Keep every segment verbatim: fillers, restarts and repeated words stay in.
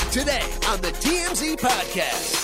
Today on the T M Z Podcast.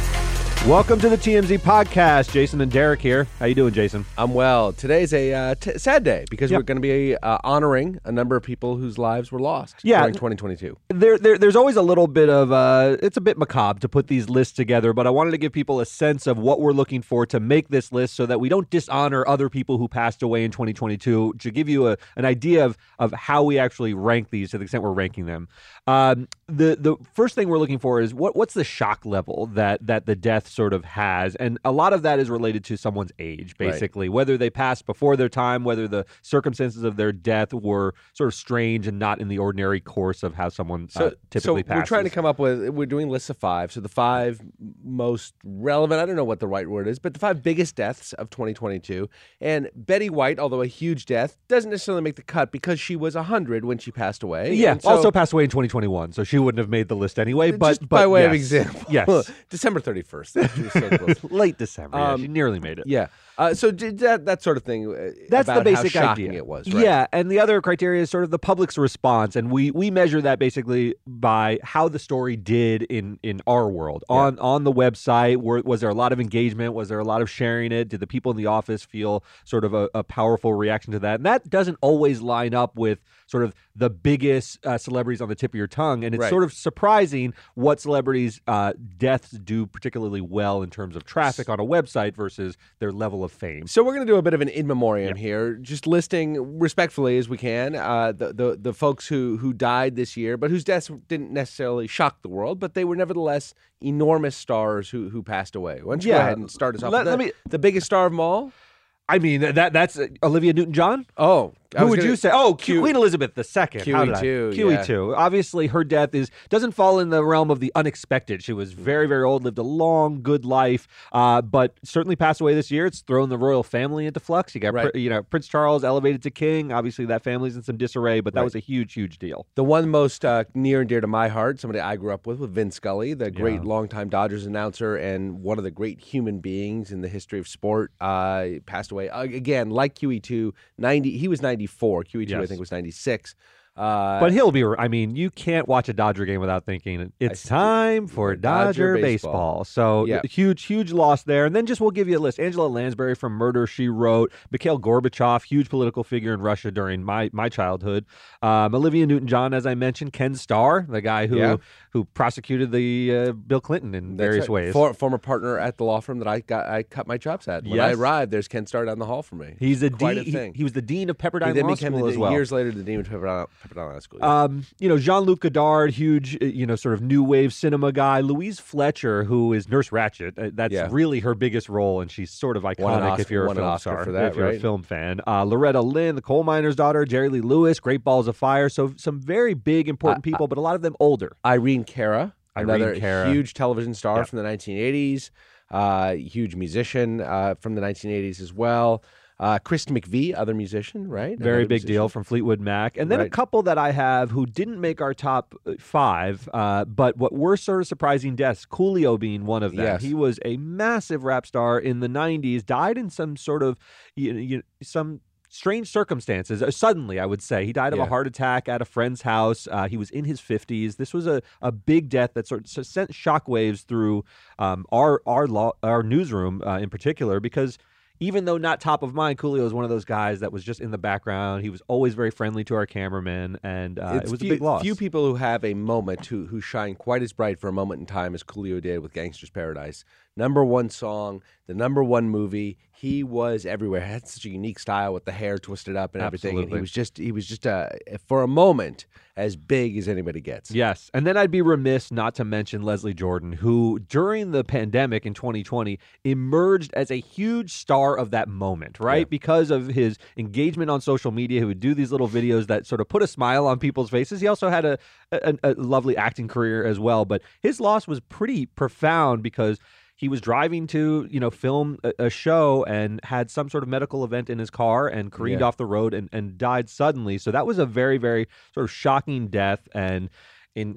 Welcome to the T M Z Podcast. Jason and Derek here. How you doing, Jason? I'm well. Today's a uh, t- sad day because Yep. we're going to be uh, honoring a number of people whose lives were lost Yeah. during twenty twenty-two. There, there, there's always a little bit of, uh, it's a bit macabre to put these lists together, but I wanted to give people a sense of what we're looking for to make this list so that we don't dishonor other people who passed away in twenty twenty-two, to give you a, an idea of, of how we actually rank these to the extent we're ranking them. Um, the the first thing we're looking for is what what's the shock level that, that the death sort of has, and a lot of that is related to someone's age, basically, right. Whether they passed before their time, whether the circumstances of their death were sort of strange and not in the ordinary course of how someone so, uh, typically so passes. We're trying to come up with, we're doing lists of five, so the five most relevant, I don't know what the right word is, but the five biggest deaths of twenty twenty-two, and Betty White, although a huge death, doesn't necessarily make the cut because she was one hundred when she passed away. Yeah, so, also passed away in twenty twenty-one, so she wouldn't have made the list anyway, but, just but by way yes. of example. Yes. December thirty-first. She was so close. Late December. Yeah, Um, she nearly made it. Yeah. Uh, so did that that sort of thing. Uh, That's about the basic how shocking idea. It was. Right? Yeah, and the other criteria is sort of the public's response, and we we measure that basically by how the story did in in our world Yeah. on on the website. Were, was there a lot of engagement? Was there a lot of sharing it? Did the people in the office feel sort of a, a powerful reaction to that? And that doesn't always line up with sort of the biggest uh, celebrities on the tip of your tongue, and it's Right. sort of surprising what celebrities' uh, deaths do particularly well in terms of traffic on a website versus their level of fame. So we're going to do a bit of an in memoriam Yep. here, just listing respectfully as we can uh, the, the the folks who who died this year, but whose deaths didn't necessarily shock the world, but they were nevertheless enormous stars who who passed away. Why don't you Yeah. go ahead and start us off? Let- with the, let me- the biggest star of them all. I mean, that that's uh, Olivia Newton-John? Oh, I Who was would gonna- you say? Oh, Q- Queen Elizabeth the Second. Q E two, Q E yeah. two. Obviously, her death is doesn't fall in the realm of the unexpected. She was very, very old, lived a long, good life, uh, but certainly passed away this year. It's thrown the royal family into flux. You got, Right. Pri- you know, Prince Charles elevated to king. Obviously, that family's in some disarray, but that Right. was a huge, huge deal. The one most uh, near and dear to my heart, somebody I grew up with, with Vin Scully, the great Yeah. longtime Dodgers announcer and one of the great human beings in the history of sport, uh, passed away. Uh, again, like Q E two, ninety, he was ninety-four. Q E two, I Yes. think, was ninety-six. Uh, But he'll be, I mean, you can't watch a Dodger game without thinking it's see. time for Dodger Dodger, baseball. baseball. So Yeah. huge, huge loss there. And then just we'll give you a list. Angela Lansbury from Murder, She Wrote. Mikhail Gorbachev, huge political figure in Russia during my, my childhood. Um, Olivia Newton-John, as I mentioned. Ken Starr, the guy who, Yeah. who prosecuted the uh, Bill Clinton in That's various right. ways. For, former partner at the law firm that I got, I cut my chops at. When I Yes. arrived, there's Ken Starr down the hall from me. He's a quite dean. a he- thing. He, was the dean of He Pepperdine then Law became School the, as well. years later the dean of Pepperdine, Pepperdine Law School. Um, you know, Jean-Luc Godard, huge, uh, you know, sort of new wave cinema guy. Louise Fletcher, who is Nurse Ratched. Uh, that's Yeah. really her biggest role, and she's sort of Won an iconic Oscar- if you're a won an film Oscar star, for that, if you're a right? film fan. Uh, Loretta Lynn, the coal miner's daughter, Jerry Lee Lewis, Great Balls of Fire. So some very big, important Uh, people, but a lot of them older. Irene Cara, Irene another Cara. huge television star Yep. from the nineteen eighties, uh, huge musician uh, from the nineteen eighties as well. Uh, Chris McVie, other musician, right? Very Another big deal musician. from Fleetwood Mac. And then a Right. couple that I have who didn't make our top uh, five, uh, but what were sort of surprising deaths, Coolio being one of them. Yes. He was a massive rap star in the nineties, died in some sort of, you know, you, some strange circumstances. Uh, suddenly, I would say. He died of Yeah. a heart attack at a friend's house. Uh, he was in his fifties. This was a, a big death that sort of sent shockwaves through um, our, our, law, our newsroom uh, in particular, because even though not top of mind, Coolio is one of those guys that was just in the background. He was always very friendly to our cameramen, and uh, It's it was few, a big loss. Few people who have a moment who who shine quite as bright for a moment in time as Coolio did with Gangster's Paradise. Number one song, the number one movie. He was everywhere. He had such a unique style with the hair twisted up and everything. And Absolutely. he was just he was just a for a moment as big as anybody gets. Yes. And then I'd be remiss not to mention Leslie Jordan, who during the pandemic in twenty twenty emerged as a huge star of that moment, right? Yeah. Because of his engagement on social media. He would do these little videos that sort of put a smile on people's faces. He also had a, a, a lovely acting career as well. But his loss was pretty profound because he was driving to, you know, film a, a show and had some sort of medical event in his car and careened Yeah. off the road and, and died suddenly. So that was a very, very sort of shocking death. And in in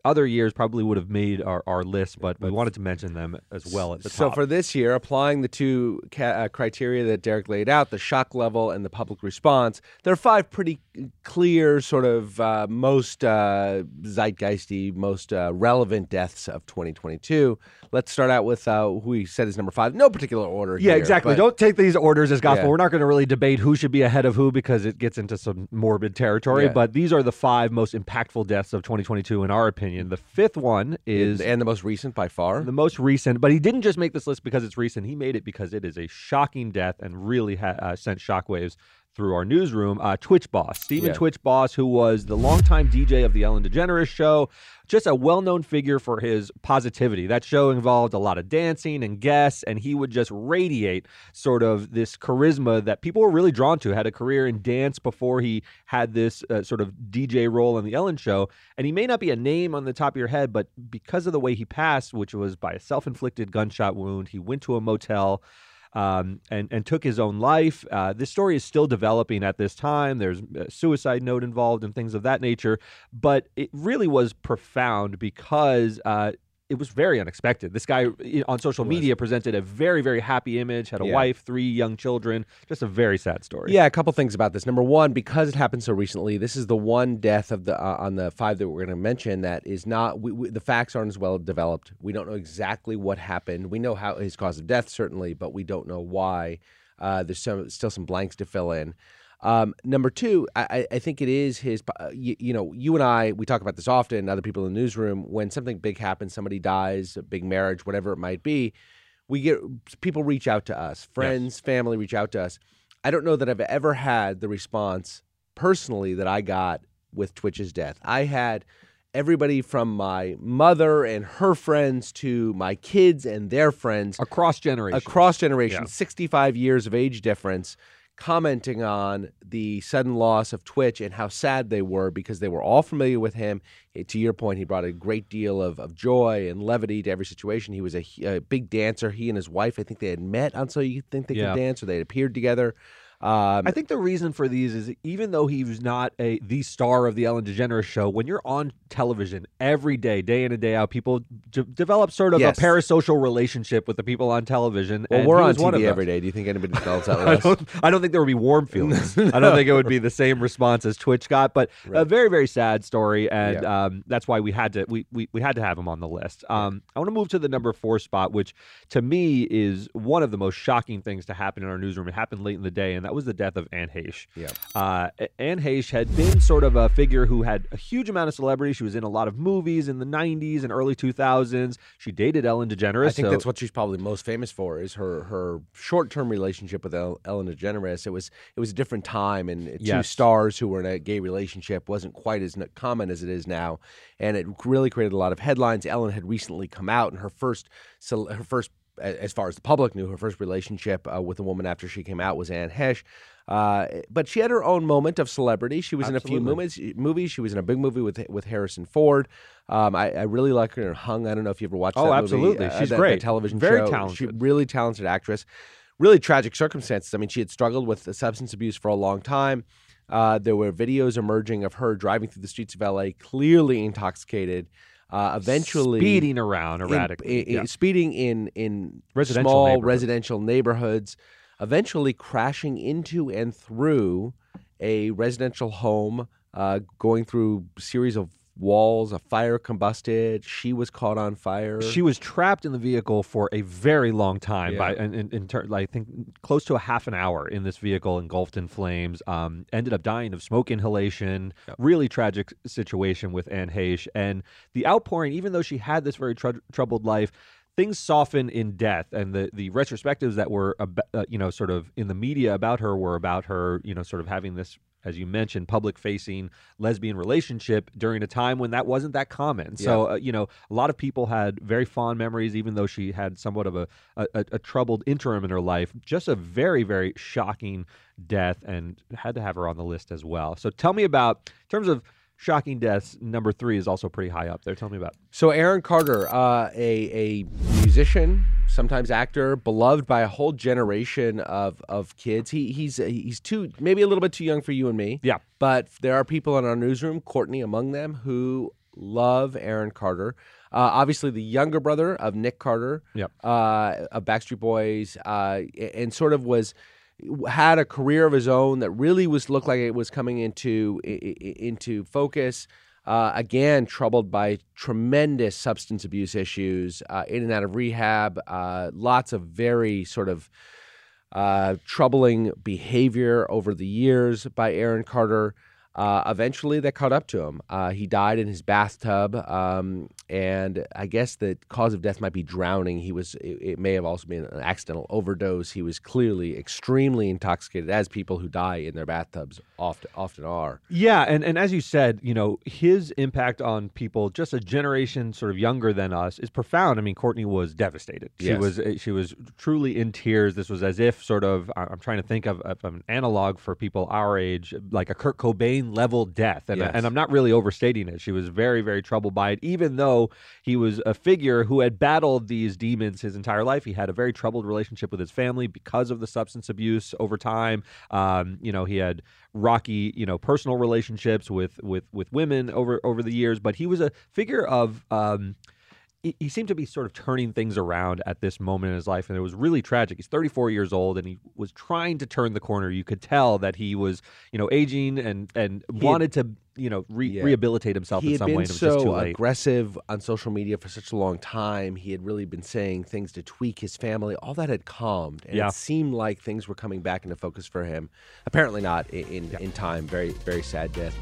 other years probably would have made our, our list, but we wanted to mention them as well at the So top. for this year, applying the two ca- uh, criteria that Derek laid out, the shock level and the public response, there are five pretty clear, sort of uh, most uh, zeitgeisty, most uh, relevant deaths of twenty twenty-two. Let's start out with uh, who we said is number five. No particular order Yeah, here, exactly. but- Don't take these orders as gospel. Yeah. We're not going to really debate who should be ahead of who because it gets into some morbid territory, Yeah. but these are the five most impactful deaths of twenty twenty-two in our opinion. The fifth one is and the most recent by far. the most recent, but he didn't just make this list because it's recent. He made it because it is a shocking death and really ha- uh, sent shockwaves through our newsroom. Uh, Twitch boss, Stephen Yeah. Twitch boss, who was the longtime D J of the Ellen DeGeneres show, just a well-known figure for his positivity. That show involved a lot of dancing and guests, and he would just radiate sort of this charisma that people were really drawn to. Had a career in dance before he had this uh, sort of D J role on the Ellen show, and he may not be a name on the top of your head, but because of the way he passed, which was by a self-inflicted gunshot wound, he went to a motel um, and, and took his own life. Uh, this story is still developing at this time. There's a suicide note involved and things of that nature, but it really was profound because uh, it was very unexpected. This guy you know, on social media presented a very, very happy image, had a Yeah. wife, three young children, just a very sad story. Yeah, a couple things about this. Number one, because it happened so recently, this is the one death of the uh, on the five that we're going to mention that is not. We, we, the facts aren't as well developed. We don't know exactly what happened. We know how his cause of death certainly, but we don't know why. Uh, there's some, still some blanks to fill in. Um, number two, I, I think it is his. Uh, you, you know, you and I, we talk about this often. Other people in the newsroom, when something big happens, somebody dies, a big marriage, whatever it might be, we get people reach out to us, friends, family reach out to us. I don't know that I've ever had the response personally that I got with Twitch's death. I had everybody from my mother and her friends to my kids and their friends Across generations. across generations, Yeah. sixty-five years of age difference, commenting on the sudden loss of Twitch and how sad they were because they were all familiar with him. Eh, To your point, he brought a great deal of, of joy and levity to every situation. He was a, a big dancer. He and his wife, I think they had met on So You Think They Yeah. Could Dance, or they had appeared together. Um, I think the reason for these is even though he was not a the star of the Ellen DeGeneres show, when you're on television every day, day in and day out, people d- develop sort of Yes. a parasocial relationship with the people on television. well, and we're he on was one T V of every those. day. Do you think anybody develops that I with us? don't, I don't think there would be warm feelings. I don't think it would be the same response as Twitch got, but a Right. very, very sad story, and Yeah. um, that's why we had to we, we we had to have him on the list. Um, I want to move to the number four spot, which to me is one of the most shocking things to happen in our newsroom. It happened late in the day, and that was the death of Anne Heche. Yeah. Uh, Anne Heche had been sort of a figure who had a huge amount of celebrity. She was in a lot of movies in the nineties and early two thousands. She dated Ellen DeGeneres. I think so- that's what she's probably most famous for is her her short term relationship with El- Ellen DeGeneres. It was it was a different time, and two Yes. stars who were in a gay relationship wasn't quite as n- common as it is now, and it really created a lot of headlines. Ellen had recently come out, and her first so her first a- as far as the public knew, her first relationship uh, with a woman after she came out was Anne Heche. Uh, but she had her own moment of celebrity. She was in a few Absolutely. movies. Movies. She was in a big movie with with Harrison Ford. Um, I, I really like her in Hung. I don't know if you ever watched Oh, that absolutely. movie. uh, She's that- that great. television Very show. talented. She really talented actress. Really tragic circumstances. I mean, she had struggled with the substance abuse for a long time. Uh, there were videos emerging of her driving through the streets of L A, clearly intoxicated. Uh, eventually, speeding around in- erratically. in- Yeah. speeding in in Residential small neighborhoods. residential neighborhoods, eventually crashing into and through a residential home, uh, going through a series of walls. A fire combusted. She was caught on fire. She was trapped in the vehicle for a very long time. Yeah. By in, in, in ter- I think close to a half an hour in this vehicle, engulfed in flames. Um, ended up dying of smoke inhalation. Yep. Really tragic situation with Anne Heche, and the outpouring. Even though she had this very tr- troubled life, things soften in death, and the the retrospectives that were ab- uh, you know sort of in the media about her were about her you know sort of having this, as you mentioned, public-facing lesbian relationship during a time when that wasn't that common. So, uh, you know, a lot of people had very fond memories, even though she had somewhat of a, a, a troubled interim in her life. Just a very, very shocking death, and had to have her on the list as well. So tell me about, in terms of shocking deaths, number three is also pretty high up there. Tell me about it. So Aaron Carter, uh, a a musician, sometimes actor, beloved by a whole generation of of kids. He he's he's too maybe a little bit too young for you and me. Yeah. But there are people in our newsroom, Courtney among them, who love Aaron Carter. Uh, obviously, the younger brother of Nick Carter, Yep. uh, of Backstreet Boys, uh, and sort of was had a career of his own that really was looked like it was coming into into focus. Uh, again, troubled by tremendous substance abuse issues, uh, in and out of rehab, uh, lots of very sort of uh, troubling behavior over the years by Aaron Carter. Uh, eventually, that caught up to him. Uh, he died in his bathtub, um, and I guess the cause of death might be drowning. He was. It, it may have also been an accidental overdose. He was clearly extremely intoxicated, as people who die in their bathtubs often often are. Yeah, and, and as you said, you know, his impact on people just a generation sort of younger than us is profound. I mean, Courtney was devastated. She Yes. was she was truly in tears. This was as if sort of I'm trying to think of, of an analog for people our age, like a Kurt Cobain level death, and Yes. and I'm not really overstating it. She was very very troubled by it, even though he was a figure who had battled these demons his entire life. He had a very troubled relationship with his family because of the substance abuse over time. Um, you know, he had rocky, you know, personal relationships with with with women over over the years, but he was a figure of um he, he seemed to be sort of turning things around at this moment in his life, and it was really tragic. He's thirty-four years old, and he was trying to turn the corner. You could tell that he was, you know, aging and and He wanted to, you know, re- Yeah. rehabilitate himself He in had some been way, and it was just too so late. aggressive on social media for such a long time. He had really been saying things to tweak his family. All that had calmed, and Yeah. it seemed like things were coming back into focus for him. Apparently not in in, in time. Very very sad death.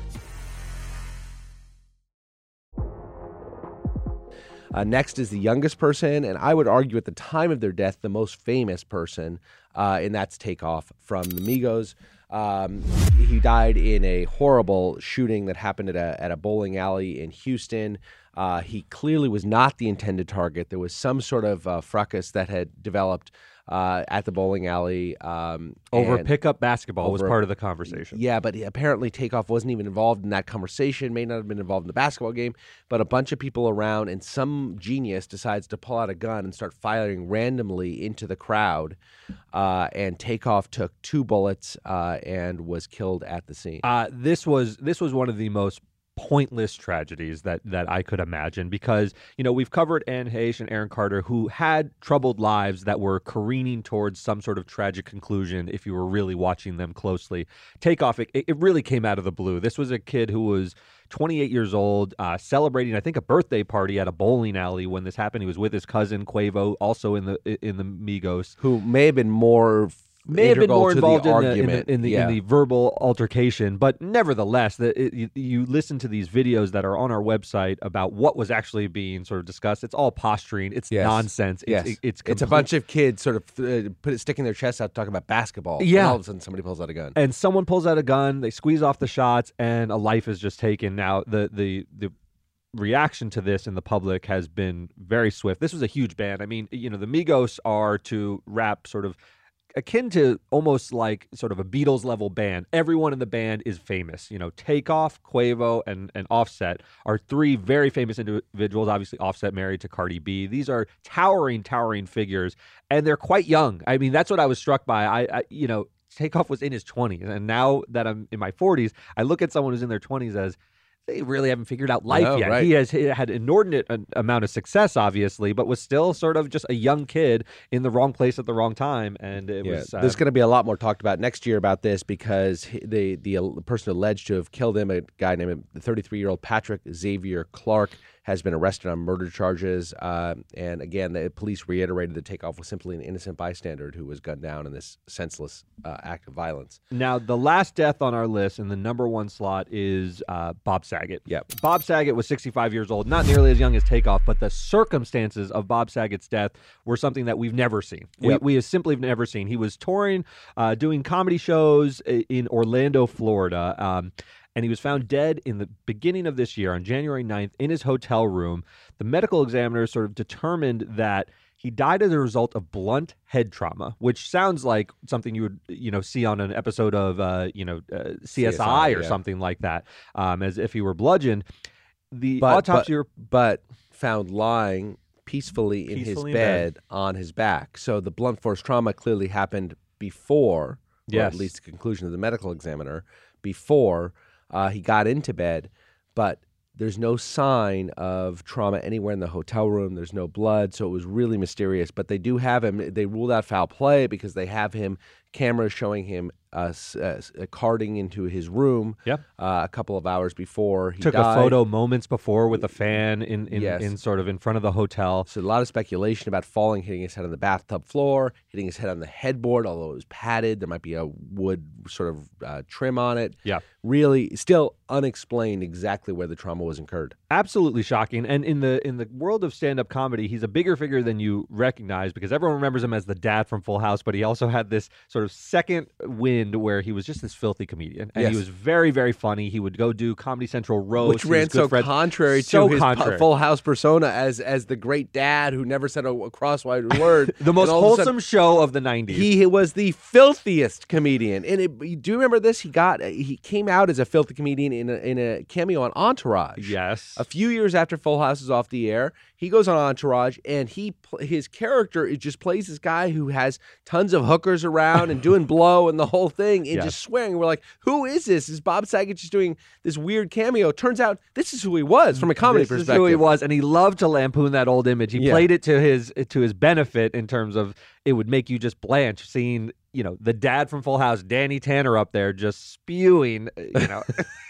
Uh, next is the youngest person, and I would argue at the time of their death, the most famous person, uh, and that's Takeoff from the Migos. Um, he died in a horrible shooting that happened at a at a bowling alley in Houston. Uh, he clearly was not the intended target. There was some sort of uh, fracas that had developed uh, at the bowling alley. Um, Over and- pickup basketball was over- part of the conversation. Yeah, but apparently Takeoff wasn't even involved in that conversation, may not have been involved in the basketball game, but a bunch of people around, and some genius decides to pull out a gun and start firing randomly into the crowd. Uh, and Takeoff took two bullets uh, and was killed at the scene. Uh, this was this was one of the most pointless tragedies that that I could imagine, because, you know, we've covered Anne Heche and Aaron Carter, who had troubled lives that were careening towards some sort of tragic conclusion if you were really watching them closely. Takeoff, it, it really came out of the blue. This was a kid who was twenty-eight years old, uh, celebrating, I think, a birthday party at a bowling alley when this happened. He was with his cousin Quavo, also in the in the Migos. Who may have been more May have been integral more to involved the in, the, in, argument. the, in, the, yeah. in the verbal altercation, but nevertheless, the, it, you, you listen to these videos that are on our website about what was actually being sort of discussed. It's all posturing. It's Yes. nonsense. It's, Yes. it- it's it's a complete- bunch of kids sort of uh, put it, sticking their chests out talking about basketball. Yeah. And all of a sudden somebody pulls out a gun. And someone pulls out a gun, they squeeze off the shots, and a life is just taken. Now, the the the reaction to this in the public has been very swift. This was a huge band. I mean, you know, the Migos are, to rap, sort of akin to almost like sort of a Beatles level band. Everyone in the band is famous. You know, Takeoff, Quavo, and, and Offset are three very famous individuals. Obviously, Offset married to Cardi B. These are towering, towering figures, and they're quite young. I mean, that's what I was struck by. I, I you know, Takeoff was in his twenties, and now that I'm in my forties, I look at someone who's in their twenties as they really haven't figured out life No, yet. right. He has he had inordinate an amount of success, obviously, but was still sort of just a young kid in the wrong place at the wrong time. And it Yeah, was uh, there's going to be a lot more talked about next year about this, because he- the the the person alleged to have killed him, a guy named the thirty-three-year-old Patrick Xavier Clark, has been arrested on murder charges. Uh, and again, the police reiterated that Takeoff was simply an innocent bystander who was gunned down in this senseless uh, act of violence. Now, the last death on our list in the number one slot is uh, Bob Saget. Yep. Bob Saget was sixty-five years old, not nearly as young as Takeoff, but the circumstances of Bob Saget's death were something that we've never seen. Yep. We, we have simply never seen. He was touring, uh, doing comedy shows i- in Orlando, Florida, um, and he was found dead in the beginning of this year on January ninth in his hotel room. The medical examiner sort of determined that he died as a result of blunt head trauma, which sounds like something you would, you know, see on an episode of, uh, you know, uh, C S I, C S I, or yeah. something like that, um, as if he were bludgeoned. The But, autopsy but, report. but found lying peacefully in Peacefully his in bed. bed on his back. So the blunt force trauma clearly happened before, or Yes. at least the conclusion of the medical examiner, before uh, he got into bed. But there's no sign of trauma anywhere in the hotel room. There's no blood, so it was really mysterious. But they do have him. They ruled out foul play because they have him, cameras showing him uh, uh, carting into his room Yep. uh, a couple of hours before he Took died. a photo moments before with a fan in in, Yes. in sort of in front of the hotel. So a lot of speculation about falling, hitting his head on the bathtub floor, hitting his head on the headboard, although it was padded. There might be a wood sort of uh, trim on it. Yeah. Really, still unexplained exactly where the trauma was incurred. Absolutely shocking. And in the in the world of stand-up comedy, he's a bigger figure than you recognize because everyone remembers him as the dad from Full House, but he also had this sort of second wind where he was just this filthy comedian. And Yes. he was very, very funny. He would go do Comedy Central roast. Which He was ran good so friends- contrary so to his contrary. Full House persona as as the great dad who never said a, a crosswise word. The most And all of a sudden, wholesome show of the nineties. He was the filthiest comedian, and it, do you remember this? He got he came out as a filthy comedian in a, in a cameo on Entourage. Yes. A few years after Full House is off the air, he goes on Entourage, and he pl- his character is just plays this guy who has tons of hookers around and doing blow and the whole thing, and Yes. just swearing. We're like, who is this? Is Bob Saget just doing this weird cameo? Turns out this is who he was from a comedy This is perspective. who he was, and he loved to lampoon that old image. He Yeah. played it to his to his benefit in terms of it would make you just blanch seeing, you know, the dad from Full House, Danny Tanner, up there just spewing, you know,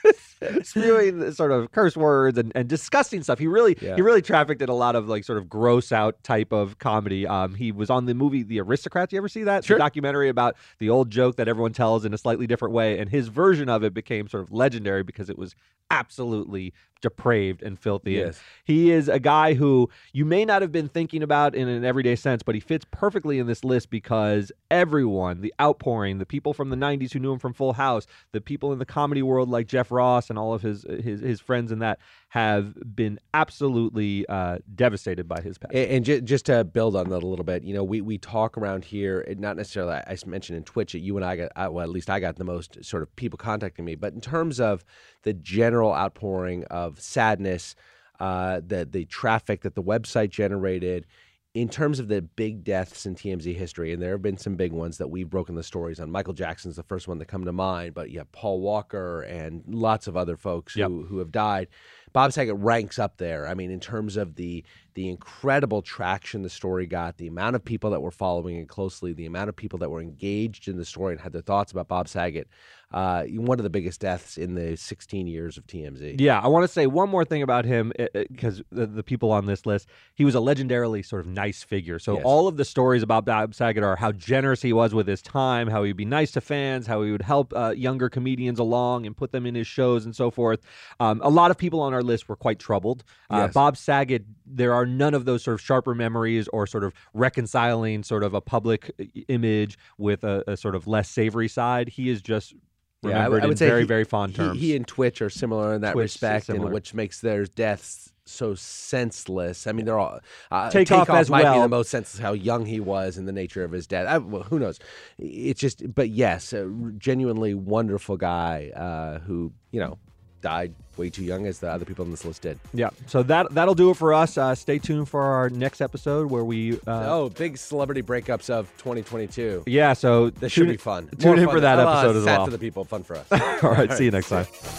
spewing sort of curse words and, and disgusting stuff. He really Yeah. he really trafficked in a lot of like sort of gross out type of comedy. Um, he was on the movie The Aristocrats. You ever see that? Sure. The documentary about the old joke that everyone tells in a slightly different way, and his version of it became sort of legendary because it was absolutely depraved and filthy. And Yes. he is a guy who you may not have been thinking about in an everyday sense, but he fits perfectly in this list because everyone, the outpouring, the people from the nineties who knew him from Full House, the people in the comedy world like Jeff Ross and all of his his, his friends in that have been absolutely uh, devastated by his passing. And, and ju- just to build on that a little bit, you know, we, we talk around here, and not necessarily, I mentioned in Twitch that you and I got, I, well, at least I got the most sort of people contacting me, but in terms of the general outpouring of sadness, uh, the, the traffic that the website generated, in terms of the big deaths in T M Z history, and there have been some big ones that we've broken the stories on. Michael Jackson's the first one that come to mind, but you have Paul Walker and lots of other folks Yep. who, who have died. Bob Saget ranks up there. I mean, in terms of the the incredible traction the story got, the amount of people that were following it closely, the amount of people that were engaged in the story and had their thoughts about Bob Saget, uh, one of the biggest deaths in the sixteen years of T M Z. Yeah, I want to say one more thing about him because the, the people on this list, he was a legendarily sort of nice figure. So Yes. all of the stories about Bob Saget are how generous he was with his time, how he'd be nice to fans, how he would help uh, younger comedians along and put them in his shows and so forth. Um, a lot of people on our list were quite troubled. Uh, Yes. Bob Saget, there are none of those sort of sharper memories or sort of reconciling sort of a public i- image with a, a sort of less savory side. He is just Yeah, I remembered would- I would in say very, he- very fond He, terms. he and Twitch are similar in that Twitch is respect, similar. and which makes their deaths so senseless. I mean, they're all uh, Takeoff as might be well. the most senseless. How young he was and the nature of his death. I, well, who knows? It's just, but yes, a genuinely wonderful guy uh, who you know died way too young, as the other people on this list did. Yeah, so that that'll do it for us. Uh, stay tuned for our next episode where we. Uh, oh, big celebrity breakups of twenty twenty-two. Yeah, so This tune- should be fun. Tune More in fun for that than- uh, episode as sad well. for the people, fun for us. All right, see you next time.